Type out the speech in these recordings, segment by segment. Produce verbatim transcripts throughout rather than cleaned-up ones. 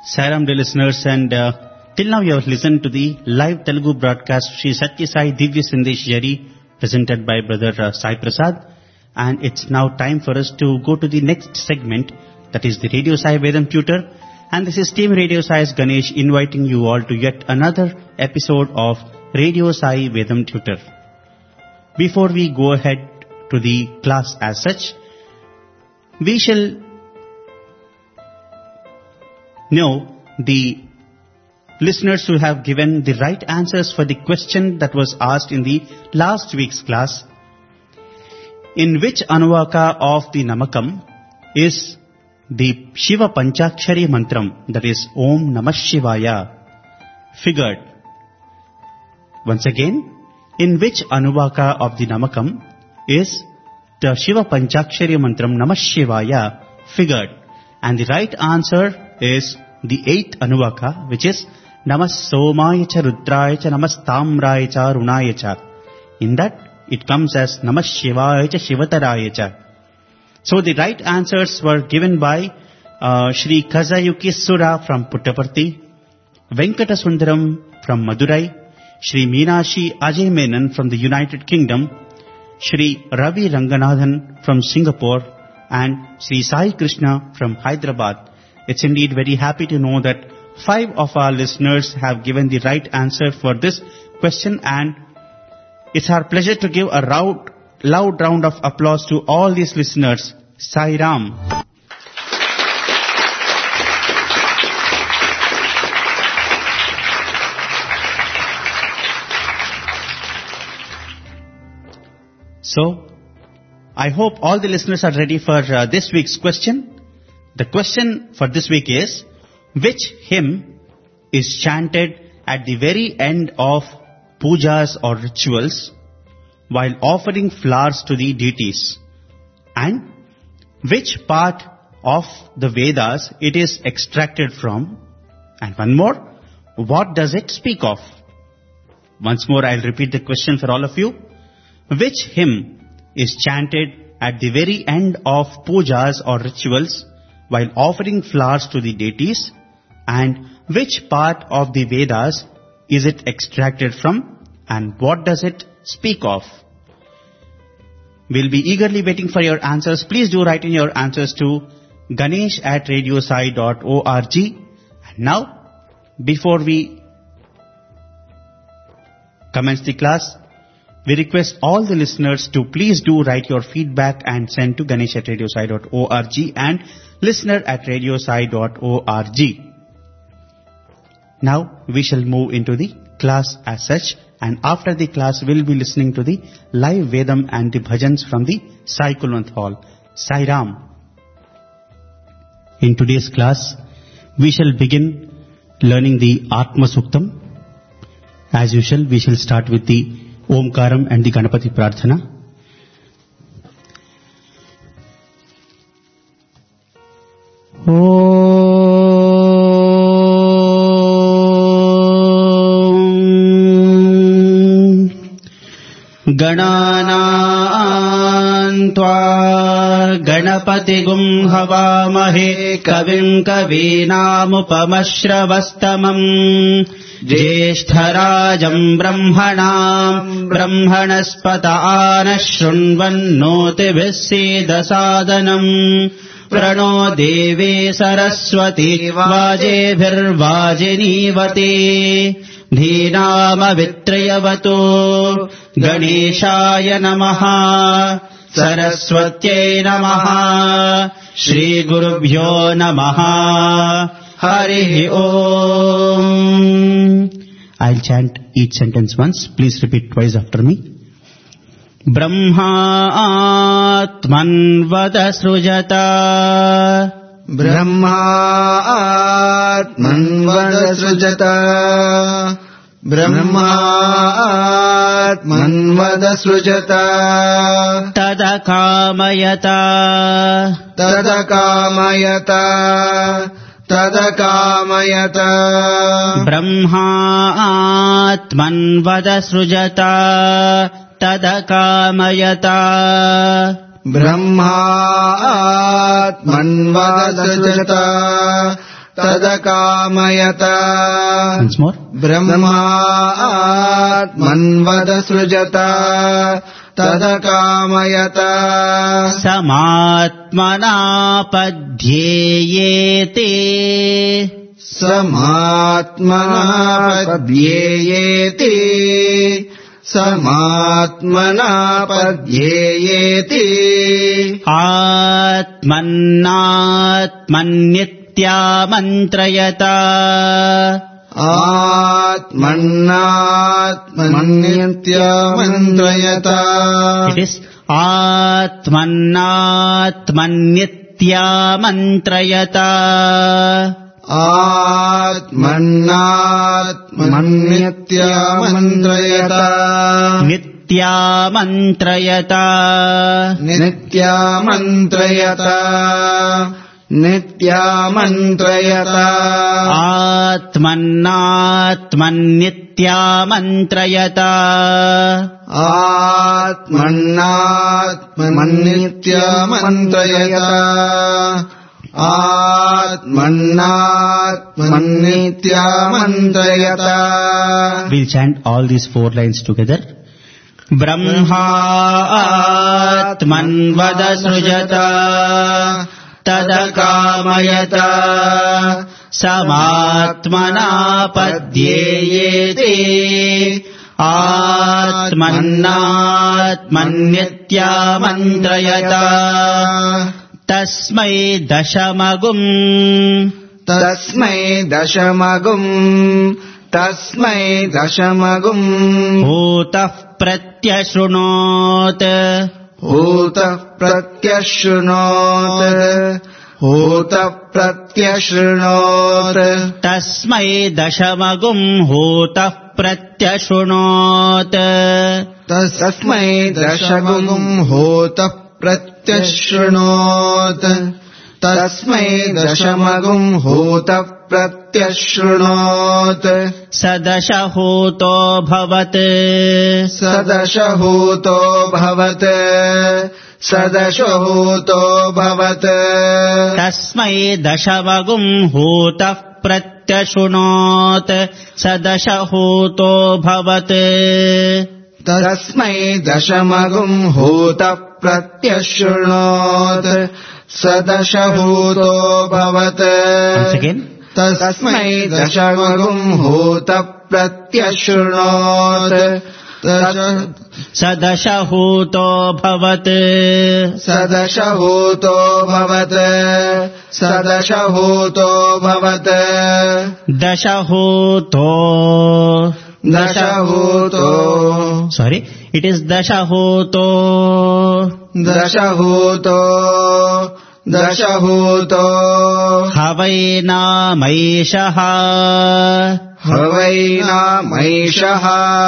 Sairam dear listeners, and uh, till now you have listened to the live Telugu broadcast Sri Satya Sai Divya Sandesh Jari presented by Brother uh, Sai Prasad, and it's now time for us to go to the next segment, that is the Radio Sai Vedam Tutor, and this is Team Radio Sai's Ganesh inviting you all to yet another episode of Radio Sai Vedam Tutor. Before we go ahead to the class as such, we shall know the listeners who have given the right answers for the question that was asked in the last week's class. In which Anuvaka of the Namakam is the Shiva Panchakshari Mantram, that is Om Namah Shivaya, figured? Once again, in which Anuvaka of the Namakam is the Shiva Panchakshari Mantram Namah Shivaya figured? And the right answer is the eighth Anuvaka, which is Namas Somaya Cha Rudraya Cha Namas Tamraya Cha Runaya Cha. In that, it comes as Namas Shivaya Cha Shivataraya Cha. So the right answers were given by uh, Shri Kazayuki Sura from Puttaparthi, Venkata Sundaram from Madurai, Shri Meenashi Ajay Menon from the United Kingdom, Shri Ravi Ranganathan from Singapore, and Shri Sai Krishna from Hyderabad. It's indeed very happy to know that five of our listeners have given the right answer for this question, and it's our pleasure to give a loud, loud round of applause to all these listeners. Sai Ram. So, I hope all the listeners are ready for uh, this week's question. The question for this week is, which hymn is chanted at the very end of pujas or rituals while offering flowers to the deities? And which part of the Vedas it is extracted from? And one more, what does it speak of? Once more, I'll repeat the question for all of you. Which hymn is chanted at the very end of pujas or rituals while offering flowers to the deities, and which part of the Vedas is it extracted from, and what does it speak of? We'll be eagerly waiting for your answers. Please do write in your answers to ganesh at radiosai dot org. And now, before we commence the class, we request all the listeners to please do write your feedback and send to ganesh at radiosai dot org and listener at radiosai dot org. Now we shall move into the class as such, and after the class we'll be listening to the live Vedam and the bhajans from the Sai Kulwant Hall. Sai Ram. In today's class, we shall begin learning the Atma Suktam. As usual, we shall start with the Omkaram and the Ganapati Prarthana. Om Gananam Tva Ganapati Gum Havamahe Kavim Kavinamupamashravastamam Jeshtarajam Brahmanam Brahmanaspata Anashrunvannoti Vissidasadanam Prano Deve Saraswati Vajebhir Vajinivati Dhinama Vitrayavato Ganeshaya Namaha Saraswatyai Namaha Shri Gurubhyo Namaha Harihi Om. I'll chant each sentence once. Please repeat twice after me. Brahma Atman Vada Srujata. Brahma Atman Vada Srujata. Brahma Atman Vada Srujata. Tada Kamayata. Tada Kamayata. Tada Kamayata. Brahma Atman Vada Srujata. Tada Kamayata. Brahma Atman Vada Srujata. तदकामयत Once more. ब्रह्मात्मन्वदसृजत तदकामयत समात्मना पद्येयेते समात्मना पद्येयेति समात्मना पद्येयेति आत्मन्नात्मन्नित्यामन्त्रयत आत्मन्नात्मन्नित्यामन्त्रयत It is आत्मन्नात्मन्नित्यामन्त्रयत आत्मन्नात्मन्नित्यामन्त्रयत नित्यामन्त्रयत नित्यामन्त्रयत नित्यामन्त्रयत आत्मन्नात्मन्नित्यामन्त्रयत आत्मन्नात्मन्नित्यामन्त्रयत आत्मन्नात्मन्नित्यामन्त्रयत. We'll chant all these four lines together. Brahma atmanvadasrujata tadakamayata samatmana padyeyete atmannatmannityamantayata tasmai dashamagum तस्मै दशमगुम् तस्मै दशमगुम् भूतः प्रत्यशृणोत् भूतः प्रत्यशृणोत् भूतः प्रत्यशृणोत् तस्मै दशमगुम् भूतः प्रत्यशृणोत् तस्मै दशमगुम् भूतः प्रत्यशृणोत् तस्मै दशमगुम् भूतः प्रत्यशृणोत् सदशहूतो भवत् सदशहूतो भवत् सदशहूतो भवत् तस्मै दशमगुम् भूतः प्रत्यशृणोत् सदशहूतो भवत् तस्मै दशमगुम् भूतः प्रत्यशृणोत् सदशहूतो भवत् Once again. तस्मै दशमगुम् भूतः प्रत्यशृणोत् सदशहूतो भवत् सदशहूतो भवत् सदशहूतो भवत् दशहूतो दशहूतो sorry it is दशहूतो दशहूतो दशहूतो हवैनामैषः हवैनामैषः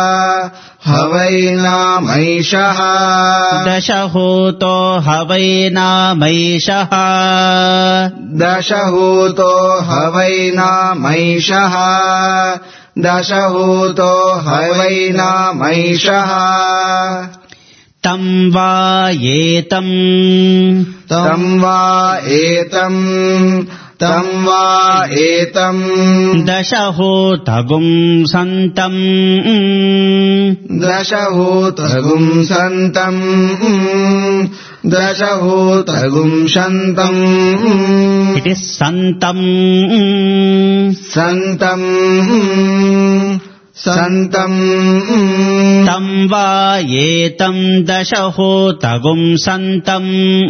हवैनामैषः दशहूतो हवैनामैषः दशहूतो हवैनामैषः दशहूतो हवैनामैषः तं वा एतं तं वा एतं तं वा एतं दशहूतगुं सन्तम् दशहूतगुं सन्तम् दशहूतगुं सन्तम् it is सन्तम् सन्तम् सन्तम् तं वा एतं दशहूतगुं सन्तम्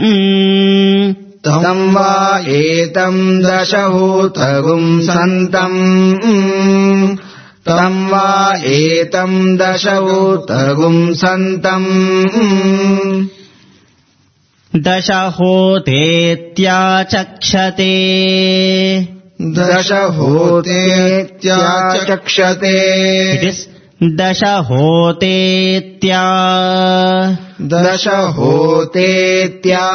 तं वा एतं दशहूतगुं सन्तम् तं वा एतं दशहूतगुं सन्तम् दशहूतेत्याचक्षते दशहूतेत्याचक्षते it is दशहूतेत्या दशहूतेत्या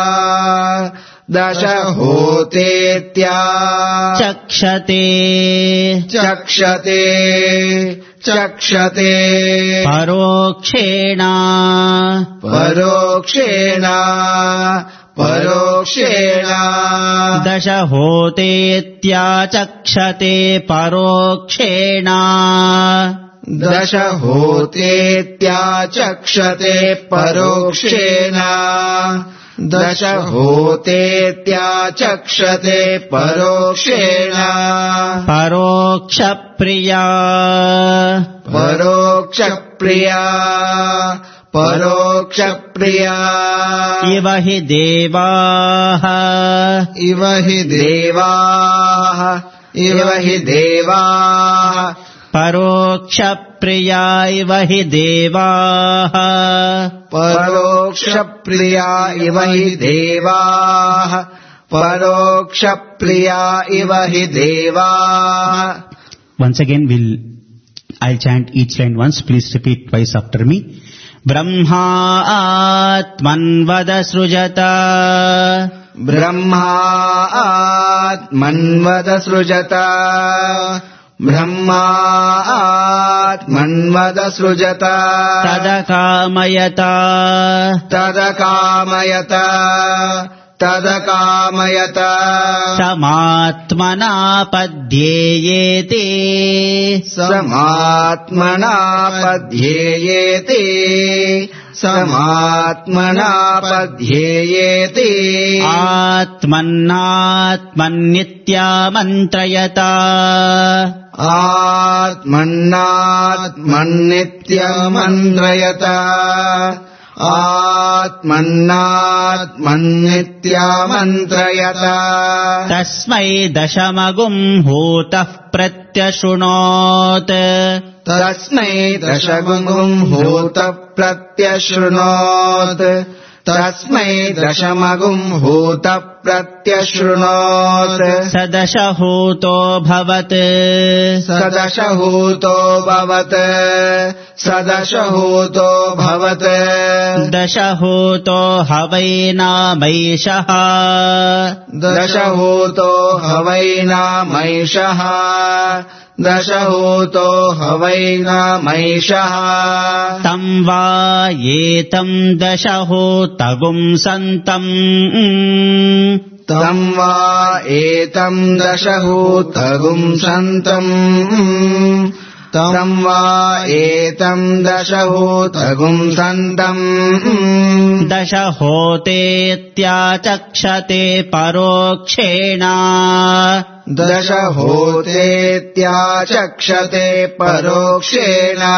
दशहूतेत्या चक्षते चक्षते चक्षते परोक्षेण परोक्षेण परोक्षेण दश होतेत्याचक्षते परोक्षेण दश होतेत्याचक्षते परोक्षेण दश होतेत्याचक्षते परोक्षेण परोक्षप्रिया परोक्षप्रिया परोक्षप्रिया इव हि देवाः इव हि देवाः इव हि देवाः परोक्षप्रिया इव हि देवाः परोक्षप्रिया इव हि देवाः परोक्षप्रिया इव हि देवाः. Once again we'll I'll chant each line once. Please repeat twice after me. Brahma atmanvada srujata Brahma atmanvada srujata Brahma atmanvada srujata tadakamayata tadakamayata tadakamayata samatmana padyeyete samatmana padyeyete samatmana padyeyete atmannatmannityamantayata atmannatmannityamantayata atmannatmannityamantayata tasmai dashamagum hutah pratyashunot tasmai dashagum hutah pratyashunot tasmai dashamagum hutah pratyashunot sadashahuto bhavat sadashahuto bhavat sadashahuto bhavat dashahuto havaina maishah dashahuto havaina maishah dashahuto havaina maishah tam va yetam dashahutagum santam tam va etam dashahutagum santam tam va etam dashahutagum santam dashahotetyachakshate parokshena dashahotetyachakshate parokshena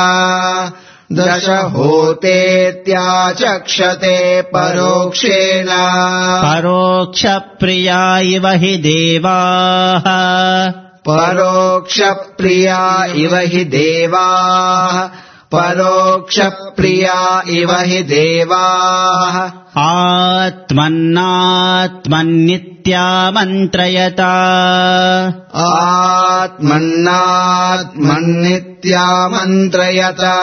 dashahotetyachakshate parokshena parokshpriya iva hi devaः परोक्षप्रिया इव हि देवाः परोक्षप्रिया इव हि देवाः आत्मन्नात्मन्नित्यामन्त्रयता आत्मन्नात्मन्नित्यामन्त्रयता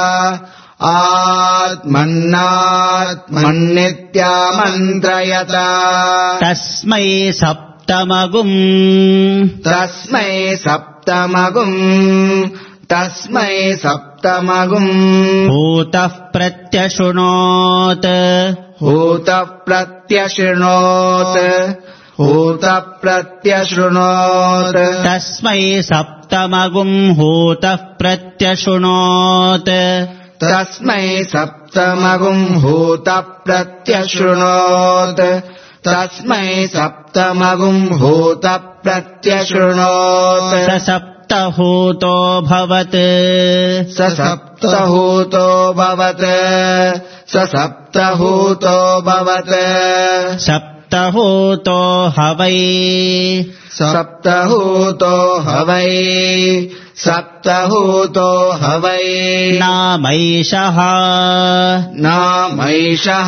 आत्मन्नात्मन्नित्यामन्त्रयता तस्मै सप्तमगुम् तस्मै सप्तमगुम् तस्मै सप्तमगुम् भूतः प्रत्यशृणोत् भूतः प्रत्यशृणोत् भूतः प्रत्यशृणोत् तस्मै सप्तमगुम् भूतः प्रत्यशृणोत् तस्मै सप्तमगुम् भूतः प्रत्यशृणोत् तस्मै सप्तमगुम् भूतः प्रत्यशृणोत् स सप्तहूतो भवत् स सप्तहूतो भवत् स सप्तहूतो भवत् सप्तहूतो हवै सप्तहूतो हवै सप्तहूतो हवै नामैषः नामैषः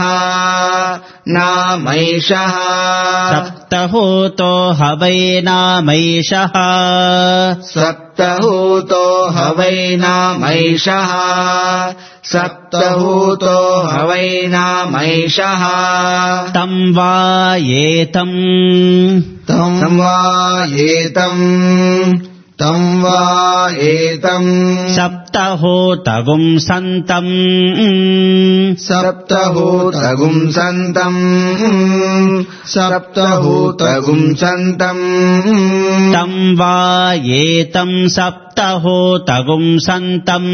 नामैषः सप्तहूतो हवै नामैषः सप्तहूतो हवै नामैषः सप्तहूतो हवै नामैषः तं वा एतं तं वा एतं तं वा एतं सप्तहोतगुं सन्तम् सप्तहोतगुं सन्तम् सप्तहोतगुं सन्तम् तं वा एतं सप्तहोतगुं सन्तम्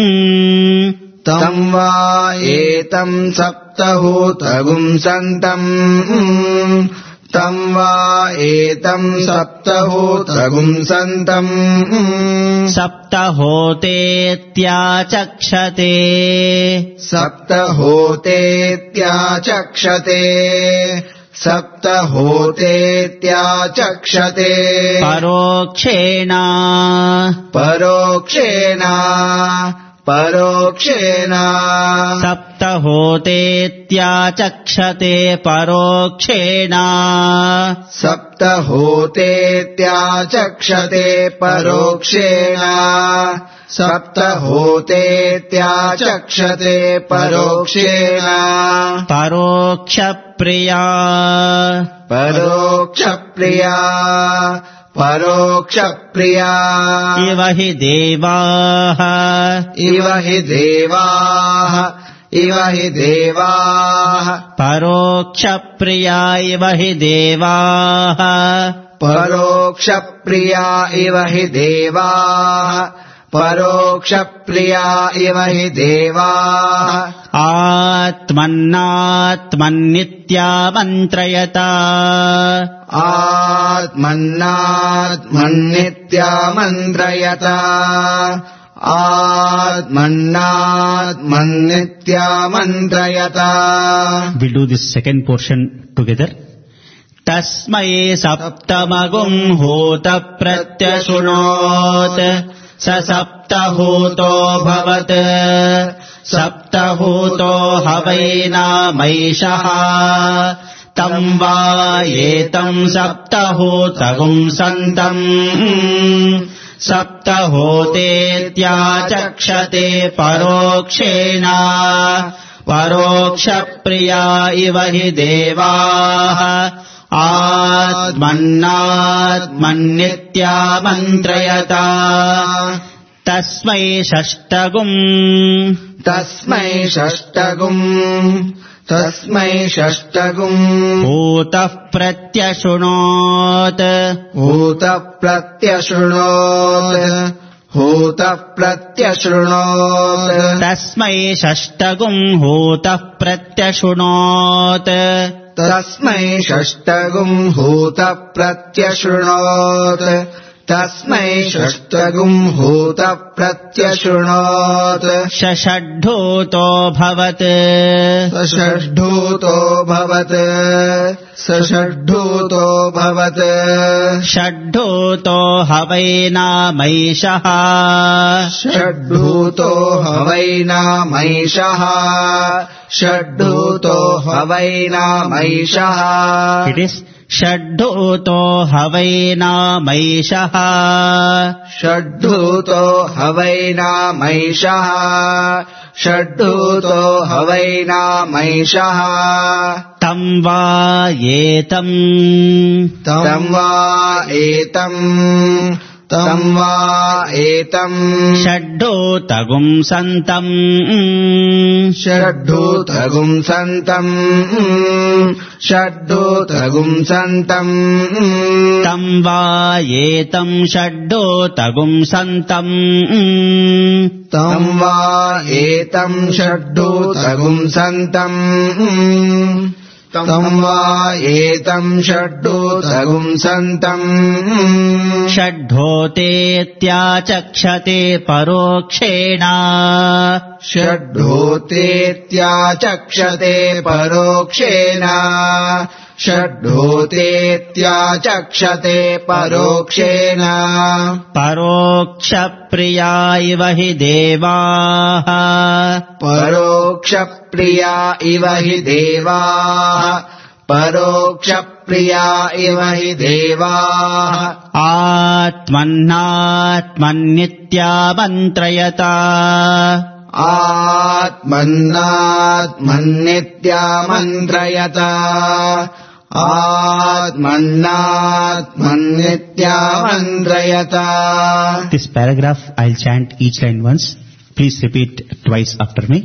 तं वा एतं सप्तहोतगुं सन्तम् तं वा एतं सप्तहोतगुं सन्तम् सप्तहोतेत्याचक्षते सप्तहोतेत्याचक्षते सप्तहोतेत्याचक्षते परोक्षेण परोक्षेण परोक्षेण सप्तहोतेत्याचक्षते परोक्षेण सप्तहोतेत्याचक्षते परोक्षेण सप्तहोतेत्याचक्षते परोक्षेण परोक्षप्रिया परोक्षप्रिया परोक्षप्रिया इव हि देवाः इव हि देवाः इव हि देवाः परोक्षप्रिया इव हि देवाः परोक्षप्रिया इव हि देवाः परोक्षप्रिया इव हि देवाः आत्मन्नात्मन्नित्यामन्त्रयता आत्मन्नात्मन्नित्यामन्त्रयता आत्मन्नात्मन्नित्यामन्त्रयता. We'll do this second portion together. तस्मै सप्तमगुं होत प्रत्यशृणोत् स सप्तहूतो भवत् सप्तहूतो हवैनामैषः तं वा एतं सप्तहूतगुं सन्तम् सप्तहोतेत्याचक्षते परोक्षेण परोक्षप्रिया इव हि देवाः आत्मन्नात्मन्नित्यामन्त्रयता. तस्मै षष्टगुम् तस्मै षष्टगुम् तस्मै षष्टगुम् भूतः प्रत्यशृणोत् भूतः प्रत्यशृणोत् भूतः प्रत्यशृणोत्. तस्मै षष्टगुम् भूतः प्रत्यशृणोत् तस्मै षष्टगुम् भूतः प्रत्यशृणोत् तस्मै षष्टगुम् भूतः प्रत्यशृणोत्. षड्ढूतो भवत् षड्ढूतो भवत् षड्ढूतो भवत् षड्ढूतो हवैनामैषः षड्ढूतो हवैनामैषः षड्ढूतो हवैनामैषः. It is षड्ढूतो हवैनामैषः षड्ढूतो हवैनामैषः षड्ढूतो हवैनामैषः. तं वा एतं तं वा एतं तं वा एतं षड्ढूतगुं सन्तम् षड्ढूतगुं सन्तम् षड्ढूतगुं सन्तम् तं वा एतं षड्ढूतगुं सन्तम् तं वा एतं षड्ढूतगुं सन्तम् तं वा एतं षड्ढूतगुं सन्तम् षड्ढोतेत्याचक्षते परोक्षेण षड्ढोतेत्याचक्षते परोक्षेण षड्ढोतेत्याचक्षते परोक्षेण. परोक्षप्रिया इव हि देवाः परोक्षप्रिया इव हि देवाः परोक्षप्रिया इव हि देवाः आत्मन्नात्मन्नित्यामन्त्रयता आत्मन्नात्मन्नित्यामन्त्रयता आत्मन्नात्मन्नित्यामन्त्रयता. This paragraph I'll chant each line once. Please repeat twice after me.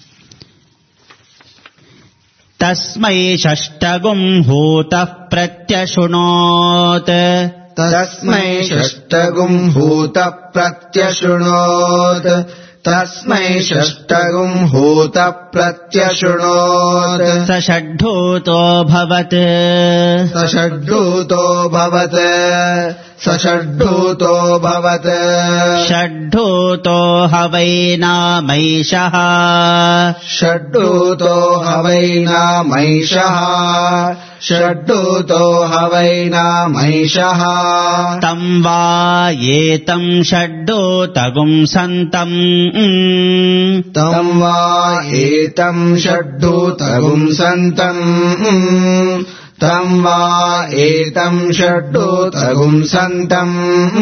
Tasmai shashtagum hutah pratyashunot. तस्मै षष्टगुं भूतः प्रत्यशृणोत्. तस्मै षष्टगुं भूतः प्रत्यशृणोत्. स षड्भूतो भवत्. स षड्भूतो भवत्. स षड्भूतो भवत्. षड्भूतो हवैनामैषः. षड्भूतो हवैनामैषः. षड्भूतो हवैनामैषः. तं वा एतं षड्भूतगुं सन्तम्. तं वा एतं षड्भूतगुं सन्तम्. तं वा एतं षड्भूतगुं सन्तम्.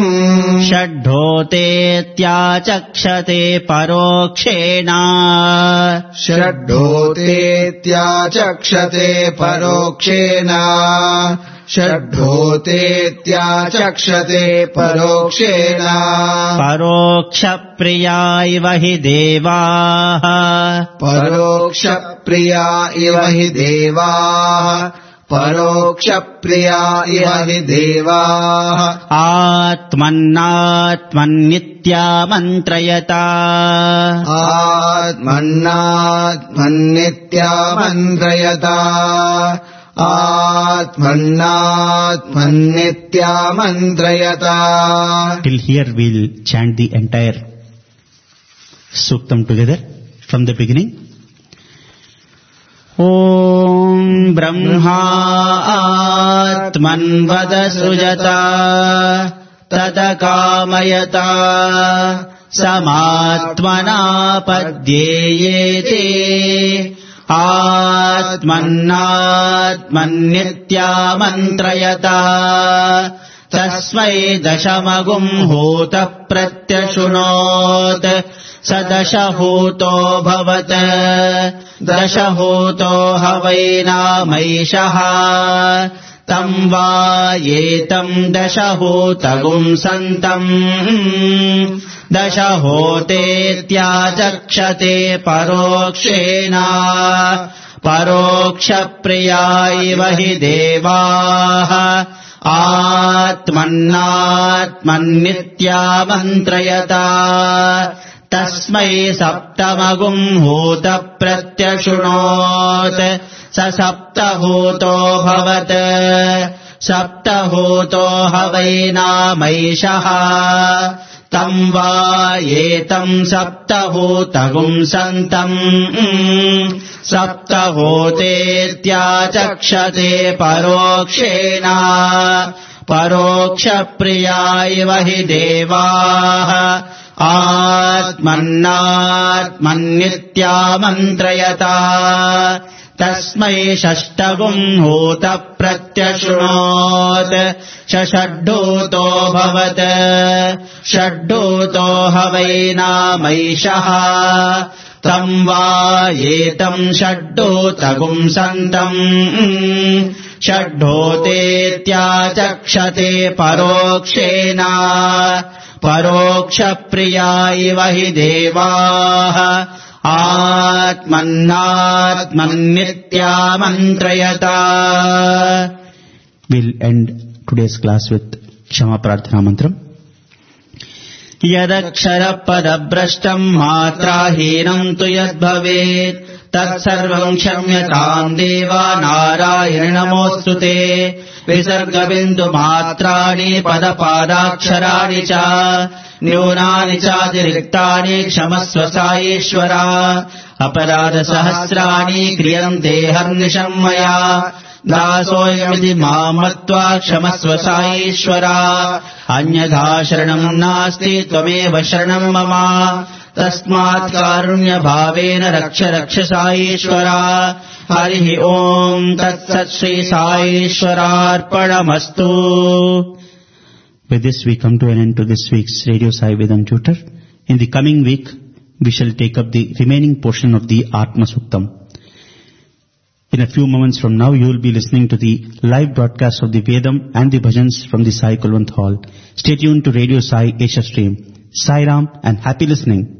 षड्भूतेत्याचक्षते परोक्षेण. षड्भूतेत्याचक्षते परोक्षेण. षड्भूतेत्याचक्षते परोक्षेण. परोक्षप्रिया इव हि देवाः. परोक्षप्रिया इव हि देवाः. परोक्षप्रिया इव हि देवाः. आत्मन्नात्मन्नित्यामन्त्रयता. आत्मन्नात्मन्नित्यामन्त्रयता. आत्मन्नात्मन्नित्यामन्त्रयता. Till here we'll chant the entire suktam together from the beginning. Om Brahma Atman Vadasujata Tadakamayata Samatmana Padyeyete Atmannatmannityamantrayata Tasmai Dashamagum Hota Pratyashunot Sadashahuto Bhavata Dashahuto Havainamaishaha Tam va yetam Dashahutagum Santam Dashahotetyachakshate Parokshena Parokshapriya iva hi devaha Atmannatmannityamantrayata Tasmai saptamagum huta pratyashunot Sa saptahuto bhavat Saptahuto havainamaishaha Tam va yetam saptahutagum santam Saptahotetyachakshate parokshena Parokshapriya iva hi devaha Atmannatmannityamantrayata Tasmai shashtagum huta pratyashunot Shashadhuto bhavat Shadhuto havainamaishaha Tam va yetam shadhutagum santam Shadhotetyachakshate parokshena Parokshapriya iva hi devaha Atmannatmannityamantrayata. We'll end today's class with Kshama Prarthana Mantram. Yadakshara padabrashtam matrahinam tu yadbhavet Tatsarvam kshamyatam deva narayana namostute Visargabindu matrani padapadaksharaani cha Nyonani chadiriktani kshamasva saishvara Aparada sahasrani kriyante harnisham maya Dasoyamidi mamatva kshamasva saishvara Anyadha sharanam nasti tvameva sharanam mama Tasmat karunya bhavena raksha raksha saishvara Harihi Om Tat Sat Shri Saishvararpanamastu. With this we come to an end to this week's Radio Sai Vedanta Tutor. In the coming week we shall take up the remaining portion of the Atma Suktam. In a few moments from now, you will be listening to the live broadcast of the Vedam and the Bhajans from the Sai Kulwant Hall. Stay tuned to Radio Sai Asia Stream. Sai Ram and happy listening.